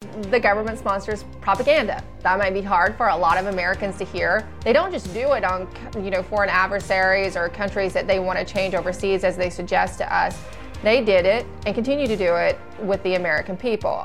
the government sponsors propaganda. That might be hard for a lot of Americans to hear. They don't just do it on, foreign adversaries or countries that they want to change overseas as they suggest to us. They did it and continue to do it with the American people.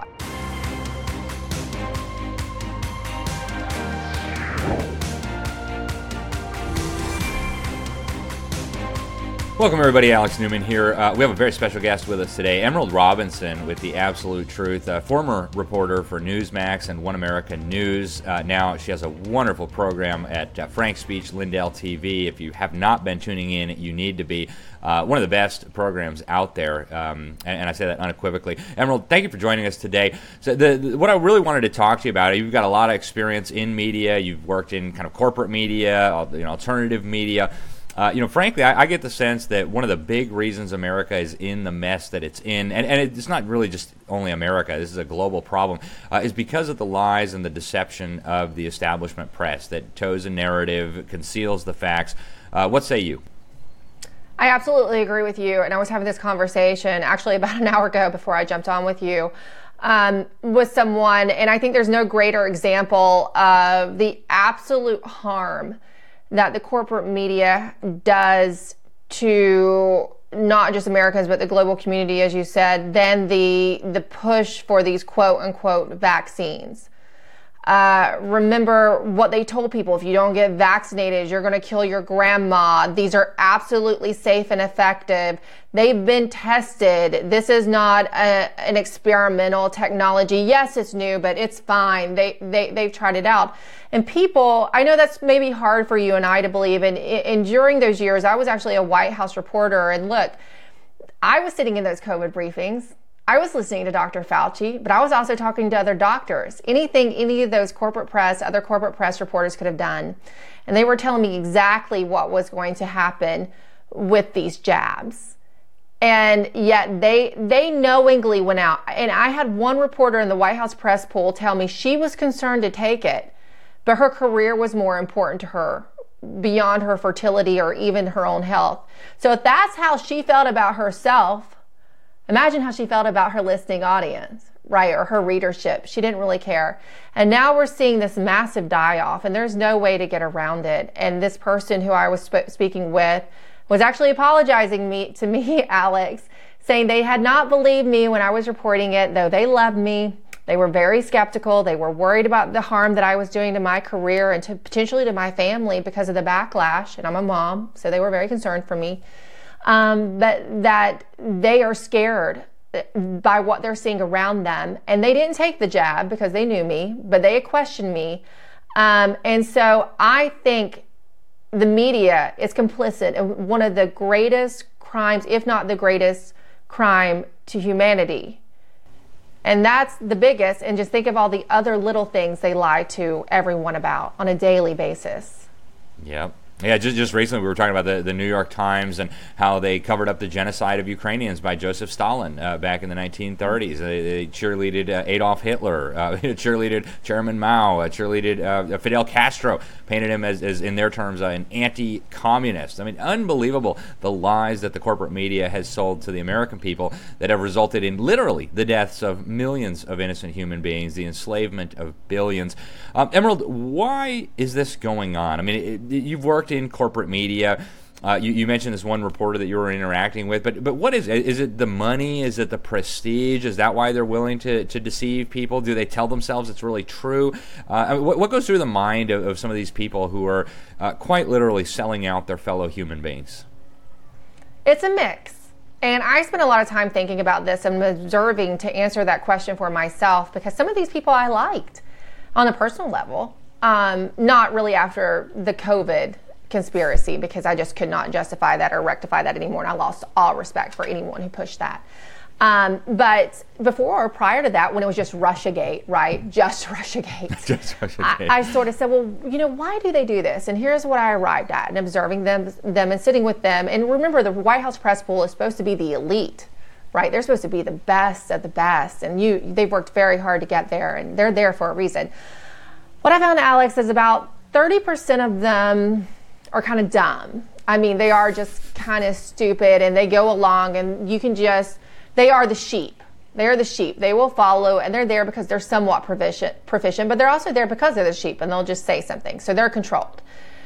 Welcome everybody, Alex Newman here. We have a very special guest with us today, Emerald Robinson with The Absolute Truth, a former reporter for Newsmax and One America News. Now she has a wonderful program at Frank Speech, Lindell TV. If you have not been tuning in, you need to be. One of the best programs out there, and I say that unequivocally. Emerald, thank you for joining us today. So what I really wanted to talk to you about, you've got a lot of experience in media. You've worked in kind of corporate media, alternative media. Frankly, I get the sense that one of the big reasons America is in the mess that it's in, and it's not really just only America, this is a global problem, is because of the lies and the deception of the establishment press that toes a narrative, conceals the facts. What say you? I absolutely agree with you, and I was having this conversation actually about an hour ago before I jumped on with you with someone, and I think there's no greater example of the absolute harm that the corporate media does to not just Americans, but the global community, as you said, than the push for these quote-unquote vaccines. Remember what they told people: if you don't get vaccinated, you're going to kill your grandma. These are absolutely safe and effective. They've been tested. This is not an experimental technology. Yes, it's new, but it's fine. They've tried it out. And people, I know that's maybe hard for you and I to believe. And during those years, I was actually a White House reporter. And look, I was sitting in those COVID briefings. I was listening to Dr. Fauci, but I was also talking to other doctors. Anything any of those other corporate press reporters could have done. And they were telling me exactly what was going to happen with these jabs. And yet they knowingly went out. And I had one reporter in the White House press pool tell me she was concerned to take it, but her career was more important to her beyond her fertility or even her own health. So if that's how she felt about herself, imagine how she felt about her listening audience, right? Or her readership. She didn't really care. And now we're seeing this massive die-off, and there's no way to get around it. And this person who I was speaking with was actually apologizing to me, Alex, saying they had not believed me when I was reporting it, though they loved me. They were very skeptical. They were worried about the harm that I was doing to my career and potentially to my family because of the backlash. And I'm a mom, so they were very concerned for me. But that they are scared by what they're seeing around them. And they didn't take the jab because they knew me, but they questioned me. And so I think the media is complicit in one of the greatest crimes, if not the greatest crime to humanity. And that's the biggest. And just think of all the other little things they lie to everyone about on a daily basis. Yep. Yeah, just recently we were talking about the New York Times and how they covered up the genocide of Ukrainians by Joseph Stalin back in the 1930s. They cheerleaded Adolf Hitler, cheerleaded Chairman Mao, cheerleaded Fidel Castro, painted him as in their terms, an anti-communist. I mean, unbelievable the lies that the corporate media has sold to the American people that have resulted in literally the deaths of millions of innocent human beings, the enslavement of billions. Emerald, why is this going on? I mean, you've worked in corporate media. You mentioned this one reporter that you were interacting with, but what is it? Is it the money? Is it the prestige? Is that why they're willing to deceive people? Do they tell themselves it's really true? What goes through the mind of some of these people who are quite literally selling out their fellow human beings? It's a mix. And I spent a lot of time thinking about this and observing to answer that question for myself, because some of these people I liked on a personal level, not really after the COVID conspiracy, because I just could not justify that or rectify that anymore, and I lost all respect for anyone who pushed that. But before or prior to that, when it was just Russiagate, right? Just Russiagate. Just Russiagate. I sort of said, well, why do they do this? And here's what I arrived at, and observing them and sitting with them. And remember, the White House press pool is supposed to be the elite, right? They're supposed to be the best of the best, and they've worked very hard to get there, and they're there for a reason. What I found, Alex, is about 30% of them are kind of dumb. I mean, they are just kind of stupid, and they go along, and they are the sheep, They are the sheep. They will follow, and they're there because they're somewhat proficient, but they're also there because they're the sheep, and they'll just say something. So they're controlled.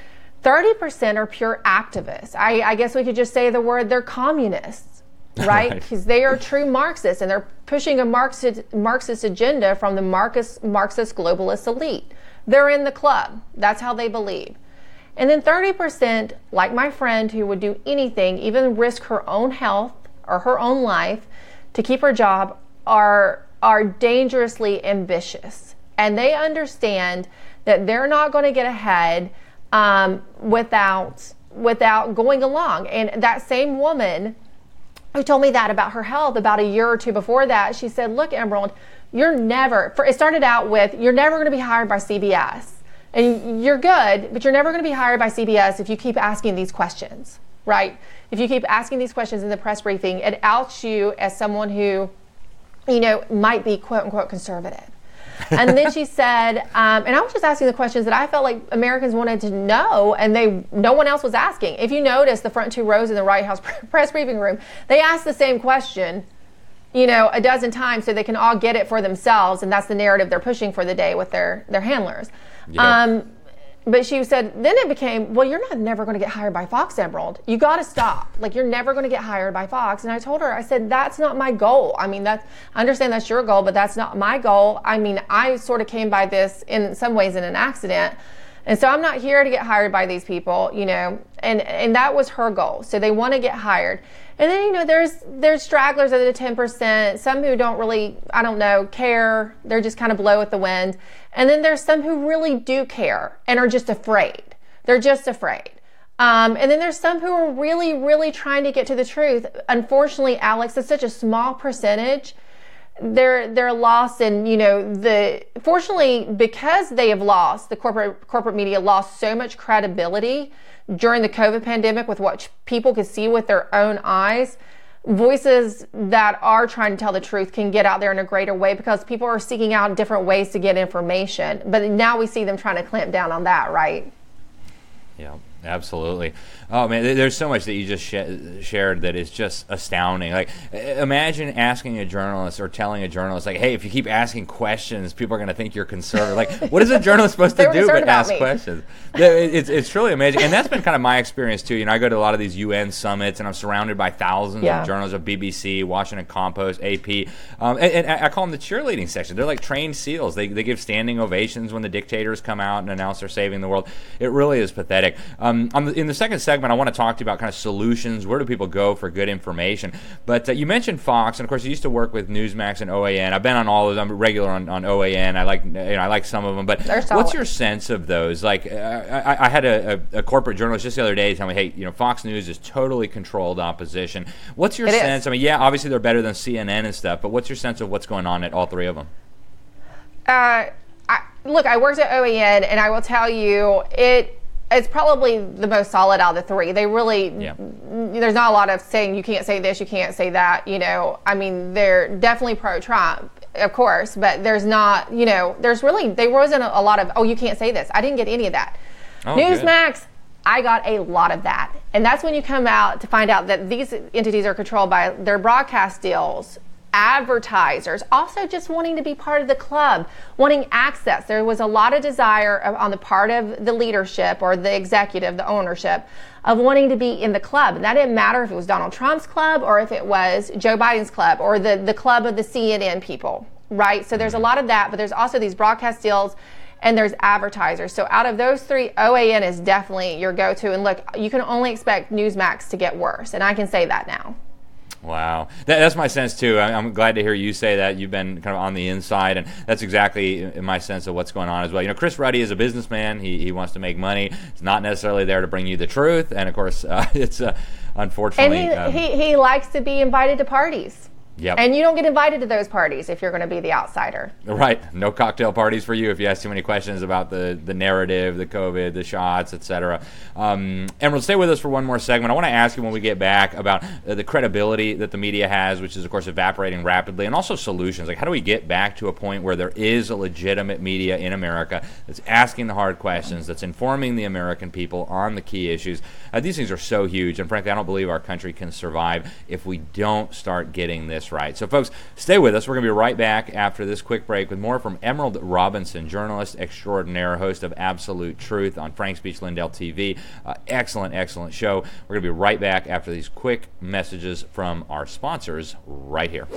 30% are pure activists. I guess we could just say the word, they're communists, right? Because they are true Marxists, and they're pushing a Marxist agenda from the Marxist globalist elite. They're in the club. That's how they believe. And then 30%, like my friend, who would do anything, even risk her own health or her own life to keep her job, are dangerously ambitious. And they understand that they're not going to get ahead without going along. And that same woman who told me that about her health about a year or two before that, she said, look, Emerald, it started out with, you're never going to be hired by CBS. And you're good, but you're never going to be hired by CBS if you keep asking these questions, right? If you keep asking these questions in the press briefing, it outs you as someone who, might be quote unquote conservative. And then she said, and I was just asking the questions that I felt like Americans wanted to know, and no one else was asking. If you notice the front two rows in the White House press briefing room, they asked the same question, a dozen times so they can all get it for themselves, and that's the narrative they're pushing for the day with their handlers. Yep. But she said, then it became, well, you're never going to get hired by Fox, Emerald. You got to stop. Like, you're never going to get hired by Fox. And I told her, I said, that's not my goal. I mean, I understand that's your goal, but that's not my goal. I mean, I sort of came by this in some ways in an accident. And so I'm not here to get hired by these people, and that was her goal. So they want to get hired. And then, there's stragglers of the 10%, some who don't really, care. They're just kind of blow at the wind. And then there's some who really do care and are just afraid. They're just afraid. And then there's some who are really, really trying to get to the truth. Unfortunately, Alex, it's such a small percentage. They're lost in, fortunately, because they have lost, the corporate media lost so much credibility during the COVID pandemic with what people could see with their own eyes. Voices that are trying to tell the truth can get out there in a greater way because people are seeking out different ways to get information. But now we see them trying to clamp down on that, right? Yeah. Absolutely. Oh man, there's so much that you just shared that is just astounding. Like, imagine asking a journalist or telling a journalist, like, hey, if you keep asking questions, people are going to think you're conservative. Like, what is a journalist supposed to do but ask questions? It's truly amazing. And that's been kind of my experience too. I go to a lot of these UN summits and I'm surrounded by thousands of journalists of BBC, Washington Compost, AP. And I call them the cheerleading section. They're like trained SEALs. They give standing ovations when the dictators come out and announce they're saving the world. It really is pathetic. In the second segment, I want to talk to you about kind of solutions. Where do people go for good information? But you mentioned Fox, and of course, you used to work with Newsmax and OAN. I've been on all of them. I'm regular on OAN. I like some of them. But what's your sense of those? Like, I had a corporate journalist just the other day tell me, hey, Fox News is totally controlled opposition. What's your sense? I mean, yeah, obviously they're better than CNN and stuff, but what's your sense of what's going on at all three of them? Look, I worked at OAN, and I will tell you, it's probably the most solid out of the three. They really, there's not a lot of saying you can't say this, you can't say that. I mean, they're definitely pro-Trump, of course, but there's not, there wasn't a lot of, you can't say this. I didn't get any of that. Newsmax, I got a lot of that. And that's when you come out to find out that these entities are controlled by their broadcast deals, advertisers, also just wanting to be part of the club, wanting access. There was a lot of desire on the part of the leadership or the executive, the ownership, of wanting to be in the club. And that didn't matter if it was Donald Trump's club or if it was Joe Biden's club or the club of the CNN people, right? So there's a lot of that, but there's also these broadcast deals and there's advertisers. So out of those three, OAN is definitely your go-to. And look, you can only expect Newsmax to get worse. And I can say that now. Wow. That's my sense, too. I'm glad to hear you say that. You've been kind of on the inside, and that's exactly my sense of what's going on as well. Chris Ruddy is a businessman. He wants to make money. He's not necessarily there to bring you the truth, and, of course, it's unfortunately... And he likes to be invited to parties. Yep. And you don't get invited to those parties if you're going to be the outsider. Right. No cocktail parties for you if you ask too many questions about the narrative, the COVID, the shots, etc. Emerald, stay with us for one more segment. I want to ask you when we get back about the credibility that the media has, which is, of course, evaporating rapidly, and also solutions. Like, how do we get back to a point where there is a legitimate media in America that's asking the hard questions, that's informing the American people on the key issues? These things are so huge, and frankly, I don't believe our country can survive if we don't start getting this just right. So, folks, stay with us. We're going to be right back after this quick break with more from Emerald Robinson, journalist extraordinaire, host of Absolute Truth on Frank Speech Lindell TV. Excellent show. We're going to be right back after these quick messages from our sponsors right here.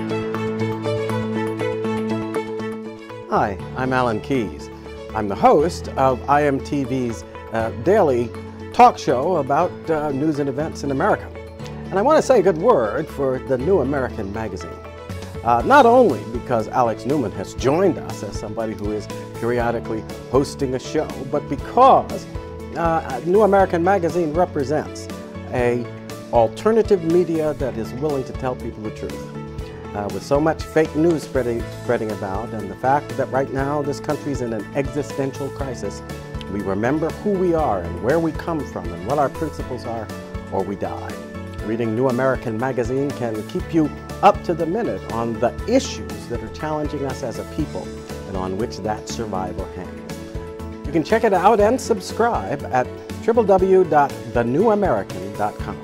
Hi, I'm Alan Keyes. I'm the host of IMTV's daily talk show about news and events in America. And I want to say a good word for the New American Magazine. Not only because Alex Newman has joined us as somebody who is periodically hosting a show, but because New American Magazine represents a alternative media that is willing to tell people the truth. With so much fake news spreading about, and the fact that right now this country's in an existential crisis, we remember who we are and where we come from and what our principles are, or we die. Reading New American Magazine can keep you up to the minute on the issues that are challenging us as a people and on which that survival hangs. You can check it out and subscribe at www.thenewamerican.com.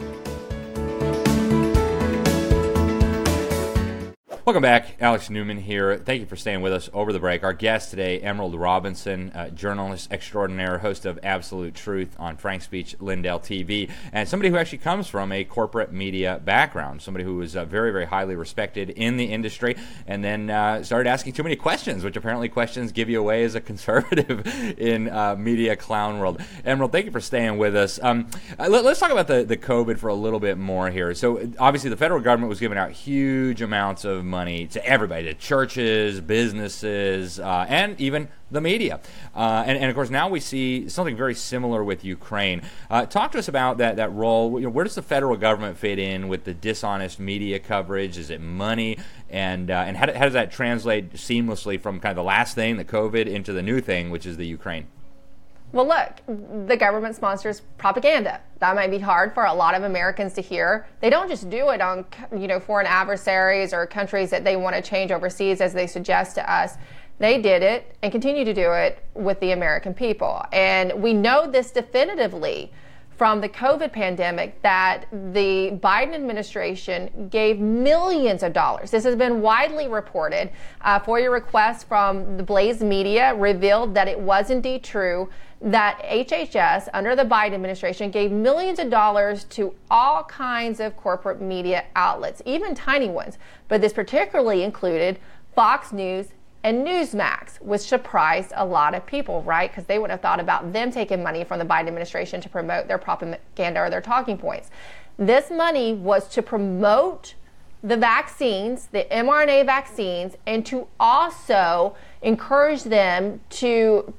Welcome back. Alex Newman here. Thank you for staying with us over the break. Our guest today, Emerald Robinson, journalist extraordinaire, host of Absolute Truth on Frank Speech Lindell TV, and somebody who actually comes from a corporate media background, somebody who was very highly respected in the industry, and then started asking too many questions, which apparently questions give you away as a conservative in media clown world. Emerald, thank you for staying with us. Let's talk about the COVID for a little bit more here. So obviously the federal government was giving out huge amounts of money to everybody, to churches, businesses, and even the media. And of course, now we see something very similar with Ukraine. Talk to us about that role. Where does the federal government fit in with the dishonest media coverage? Is it money? And how does that translate seamlessly from kind of the last thing, the COVID, into the new thing, which is the Ukraine? Well, look, the government sponsors propaganda. That might be hard for a lot of Americans to hear. They don't just do it on, foreign adversaries or countries that they want to change overseas, as they suggest to us. They did it and continue to do it with the American people. And we know this definitively from the COVID pandemic, that the Biden administration gave millions of dollars. This has been widely reported. FOIA requests from the Blaze Media revealed that it was indeed true that HHS, under the Biden administration, gave millions of dollars to all kinds of corporate media outlets, even tiny ones. But this particularly included Fox News and Newsmax, which surprised a lot of people, right? Because they wouldn't have thought about them taking money from the Biden administration to promote their propaganda or their talking points. This money was to promote the vaccines, the mRNA vaccines, and to also encourage them to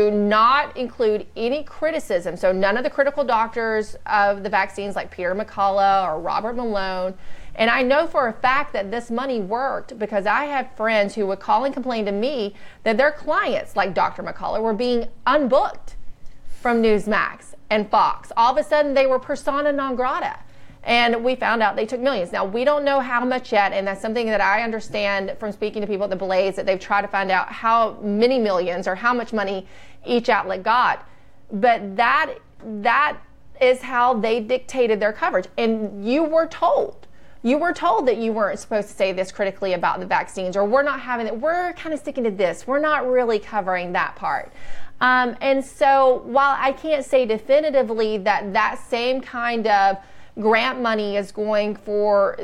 not include any criticism. So none of the critical doctors of the vaccines, like Peter McCullough or Robert Malone. And I know for a fact that this money worked, because I have friends who would call and complain to me that their clients, like Dr. McCullough, were being unbooked from Newsmax and Fox. All of a sudden, they were persona non grata. And we found out they took millions. Now, we don't know how much yet, and that's something that I understand from speaking to people at the Blaze, that they've tried to find out how many millions or how much money each outlet got. But that is how they dictated their coverage. And you were told that you weren't supposed to say this critically about the vaccines, or we're not having it. We're kind of sticking to this. We're not really covering that part. And so while I can't say definitively that same kind of grant money is going for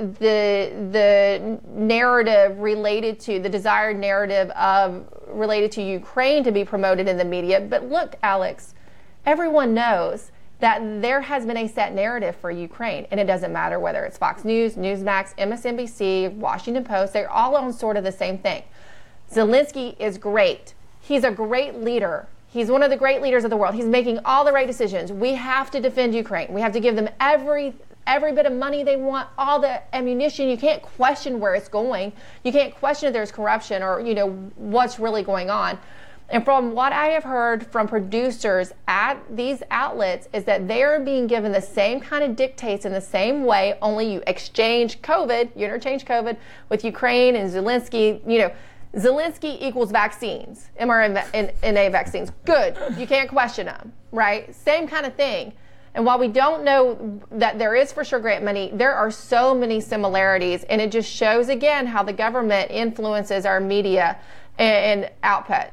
the narrative related to the desired narrative related to Ukraine to be promoted in the media. But look, Alex, everyone knows that there has been a set narrative for Ukraine, and it doesn't matter whether it's Fox News, Newsmax, MSNBC, Washington Post, they're all on sort of the same thing. Zelensky is great. He's a great leader. He's one of the great leaders of the world. He's making all the right decisions. We have to defend Ukraine. We have to give them every bit of money they want, all the ammunition. You can't question where it's going. You can't question if there's corruption or, what's really going on. And from what I have heard from producers at these outlets is that they're being given the same kind of dictates in the same way, only you interchange COVID with Ukraine and Zelensky. Zelensky equals vaccines, mRNA vaccines. Good. You can't question them, right? Same kind of thing. And while we don't know that there is for sure grant money, there are so many similarities, and it just shows again how the government influences our media and output.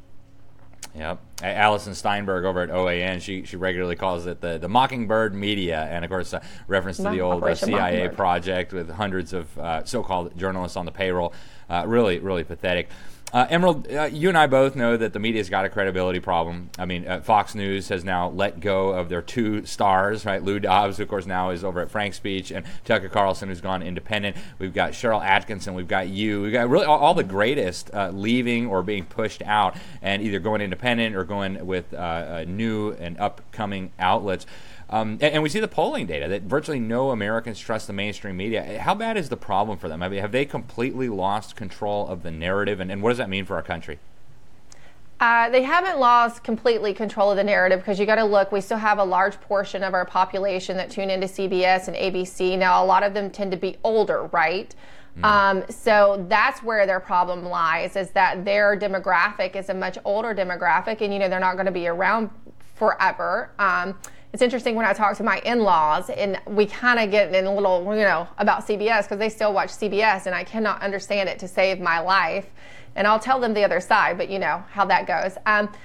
Yep. Alison Steinberg over at OAN, she regularly calls it the Mockingbird media, and of course reference to the old CIA project with hundreds of so-called journalists on the payroll. Really, really pathetic. Emerald, you and I both know that the media's got a credibility problem. I mean, Fox News has now let go of their 2 stars, right? Lou Dobbs, who of course now is over at Frank Speech, and Tucker Carlson, who's gone independent. We've got Cheryl Atkinson, we've got you. We've got really all the greatest leaving or being pushed out and either going independent or going with new and upcoming outlets. And we see the polling data that virtually no Americans trust the mainstream media. How bad is the problem for them? I mean, have they completely lost control of the narrative? And what does that mean for our country? They haven't lost completely control of the narrative, because you got to look, we still have a large portion of our population that tune into CBS and ABC. Now, a lot of them tend to be older, right? So that's where their problem lies, is that their demographic is a much older demographic, and, they're not going to be around forever. It's interesting when I talk to my in-laws, and we kind of get in a little, about CBS, because they still watch CBS, and I cannot understand it to save my life. And I'll tell them the other side, but you know how that goes.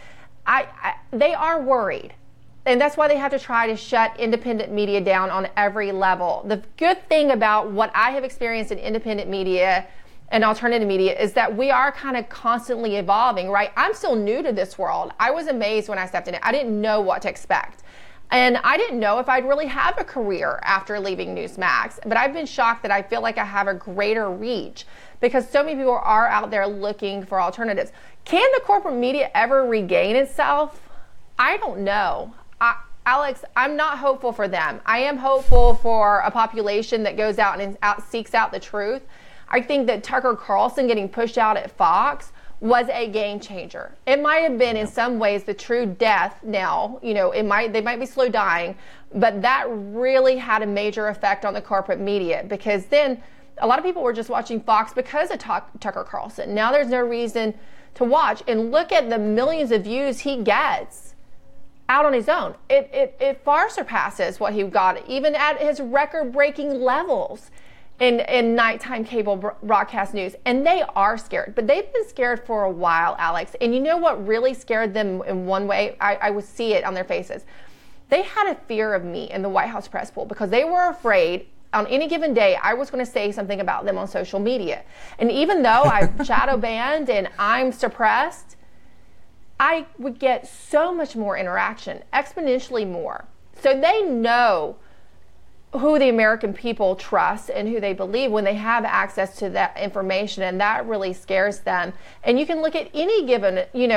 They are worried. And that's why they have to try to shut independent media down on every level. The good thing about what I have experienced in independent media and alternative media is that we are kind of constantly evolving, right? I'm still new to this world. I was amazed when I stepped in it. I didn't know what to expect. And I didn't know if I'd really have a career after leaving Newsmax. But I've been shocked that I feel like I have a greater reach, because so many people are out there looking for alternatives. Can the corporate media ever regain itself? I don't know. Alex, I'm not hopeful for them. I am hopeful for a population that goes out and seeks out the truth. I think that Tucker Carlson getting pushed out at Fox was a game changer. It might have been in some ways the true death now, they might be slow dying, but that really had a major effect on the corporate media, because then a lot of people were just watching Fox because of Tucker Carlson. Now there's no reason to watch, and look at the millions of views he gets out on his own. It far surpasses what he got even at his record-breaking levels in nighttime cable broadcast news. And they are scared, but they've been scared for a while, Alex. And you know what really scared them in one way? I would see it on their faces. They had a fear of me in the White House press pool, because they were afraid on any given day I was going to say something about them on social media. And even though I'm shadow banned and I'm suppressed, I would get so much more interaction, exponentially more. So they know who the American people trust and who they believe when they have access to that information, and that really scares them. And you can look at any given,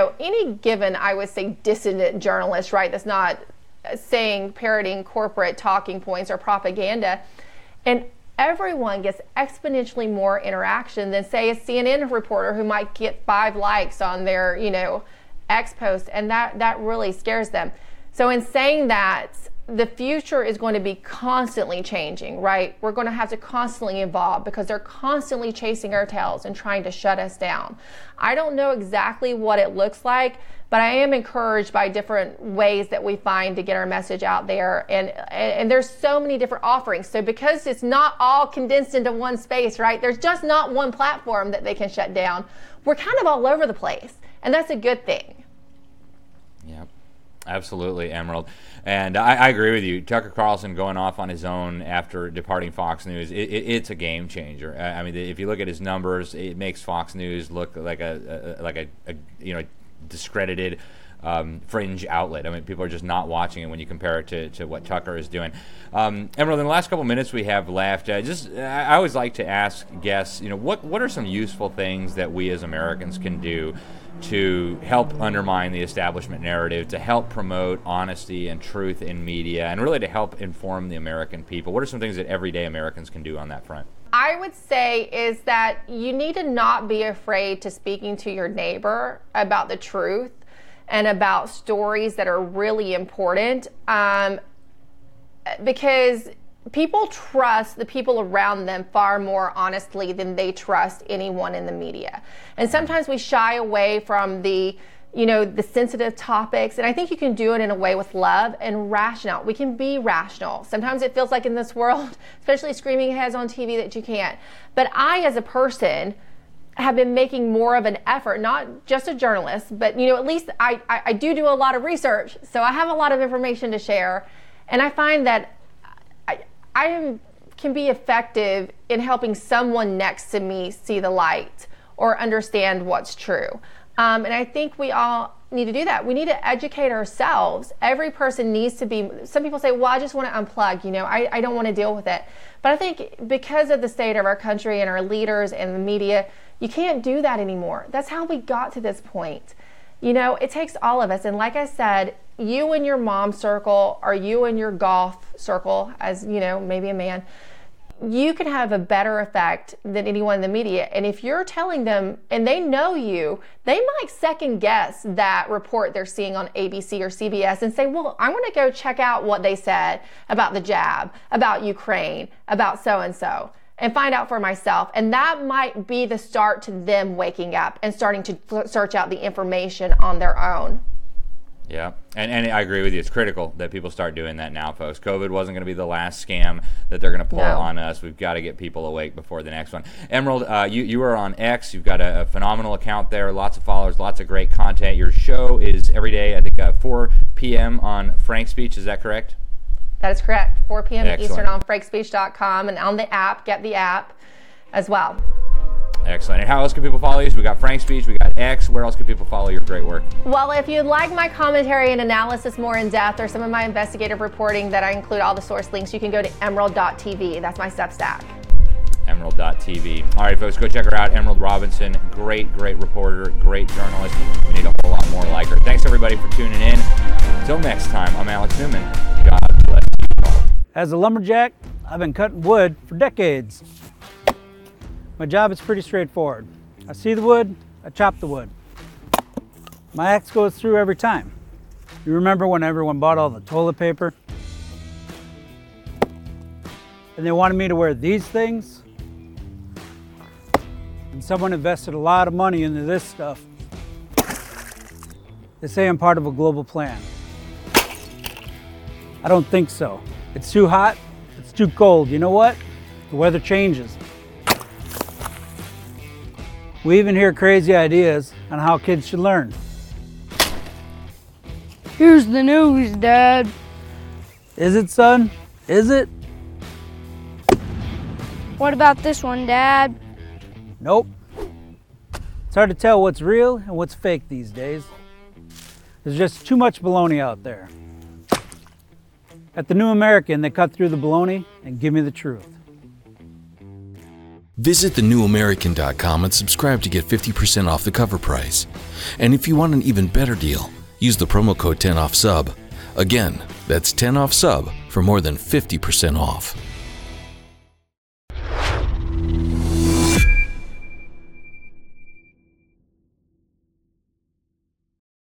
I would say, dissident journalist, right, that's not parroting corporate talking points or propaganda, and everyone gets exponentially more interaction than, say, a CNN reporter who might get 5 likes on their, X post, and that really scares them. So in saying that, the future is going to be constantly changing, right? We're going to have to constantly evolve, because they're constantly chasing our tails and trying to shut us down. I don't know exactly what it looks like, but I am encouraged by different ways that we find to get our message out there. And there's so many different offerings. So because it's not all condensed into one space, right? There's just not one platform that they can shut down. We're kind of all over the place, and that's a good thing. Yep. Absolutely, Emerald. And I agree with you. Tucker Carlson going off on his own after departing Fox News, it's a game changer. I mean, if you look at his numbers, it makes Fox News look like a discredited fringe outlet. I mean, people are just not watching it when you compare it to what Tucker is doing. Emerald, in the last couple minutes we have left, I always like to ask guests, what are some useful things that we as Americans can do to help undermine the establishment narrative, to help promote honesty and truth in media, and really to help inform the American people? What are some things that everyday Americans can do on that front? I would say is that you need to not be afraid to speaking to your neighbor about the truth and about stories that are really important, because people trust the people around them far more honestly than they trust anyone in the media. And sometimes we shy away from the the sensitive topics. And I think you can do it in a way with love and rational. We can be rational. Sometimes it feels like in this world, especially screaming heads on TV, that you can't. But I, as a person, have been making more of an effort, not just a journalist, but at least I do a lot of research. So I have a lot of information to share. And I find that I can be effective in helping someone next to me see the light or understand what's true. And I think we all need to do that. We need to educate ourselves. Every person needs to be, some people say, well, I just want to unplug, I don't want to deal with it. But I think because of the state of our country and our leaders and the media, you can't do that anymore. That's how we got to this point. It takes all of us. And like I said, you and your mom circle, or you and your golf circle, as maybe a man, you can have a better effect than anyone in the media. And if you're telling them and they know you, they might second guess that report they're seeing on ABC or CBS and say, well, I want to go check out what they said about the jab, about Ukraine, about so-and-so, and find out for myself. And that might be the start to them waking up and starting to search out the information on their own. Yeah, and I agree with you. It's critical that people start doing that now, folks. COVID wasn't going to be the last scam that they're going to pull on us. We've got to get people awake before the next one. Emerald, you are on X. You've got a phenomenal account there, lots of followers, lots of great content. Your show is every day, I think, 4 p.m. on FrankSpeech. Is that correct? That is correct. 4 p.m. Excellent. Eastern on FrankSpeech.com and on the app. Get the app as well. Excellent. And how else can people follow you? So we got FrankSpeech, we got X. Where else can people follow your great work? Well, if you'd like my commentary and analysis more in depth, or some of my investigative reporting that I include all the source links, you can go to emerald.tv. That's my Substack. Emerald.tv. All right, folks, go check her out. Emerald Robinson, great reporter, great journalist. We need a whole lot more like her. Thanks, everybody, for tuning in. Until next time, I'm Alex Newman. God bless you all. As a lumberjack, I've been cutting wood for decades. My job is pretty straightforward. I see the wood, I chop the wood. My axe goes through every time. You remember when everyone bought all the toilet paper? And they wanted me to wear these things? And someone invested a lot of money into this stuff. They say I'm part of a global plan. I don't think so. It's too hot, it's too cold. You know what? The weather changes. We even hear crazy ideas on how kids should learn. Here's the news, Dad. Is it, son? Is it? What about this one, Dad? Nope. It's hard to tell what's real and what's fake these days. There's just too much baloney out there. At the New American, they cut through the baloney and give me the truth. Visit thenewamerican.com and subscribe to get 50% off the cover price. And if you want an even better deal, use the promo code 10OFFSUB. Again, that's 10OFFSUB for more than 50% off.